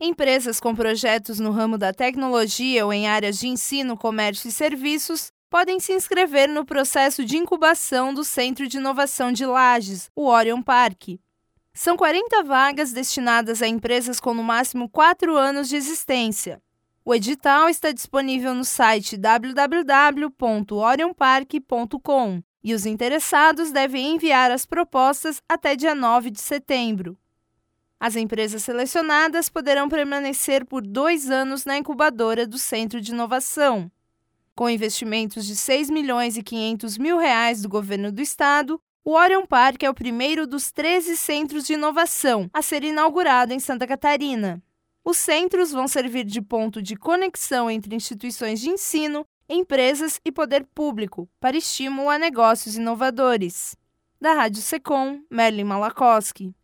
Empresas com projetos no ramo da tecnologia ou em áreas de ensino, comércio e serviços podem se inscrever no processo de incubação do Centro de Inovação de Lages, o Orion Park. São 40 vagas destinadas a empresas com no máximo 4 anos de existência. O edital está disponível no site www.orionpark.com e os interessados devem enviar as propostas até dia 9 de setembro. As empresas selecionadas poderão permanecer por 2 anos na incubadora do Centro de Inovação. Com investimentos de R$ 6.500.000 do governo do estado, o Orion Park é o primeiro dos 13 centros de inovação a ser inaugurado em Santa Catarina. Os centros vão servir de ponto de conexão entre instituições de ensino, empresas e poder público para estímulo a negócios inovadores. Da Rádio Secom, Merlin Malakoski.